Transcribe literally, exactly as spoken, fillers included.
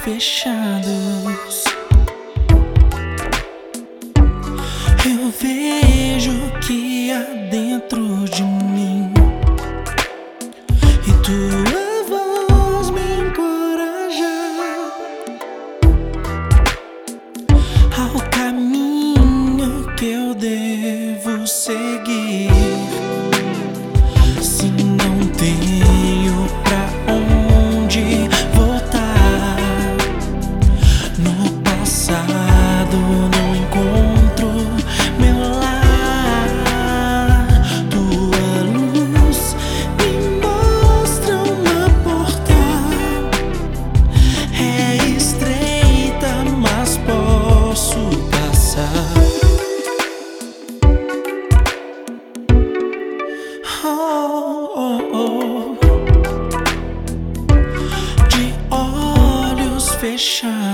fechados, eu vejo o que há dentro de mim, e tua voz me encoraja ao caminho que eu devo seguir. Se não tenho pra onde voltar, no passado não encontro meu lar. Tua luz me mostra uma porta, é estreita, mas posso passar. Oh, oh, oh. De olhos fechados,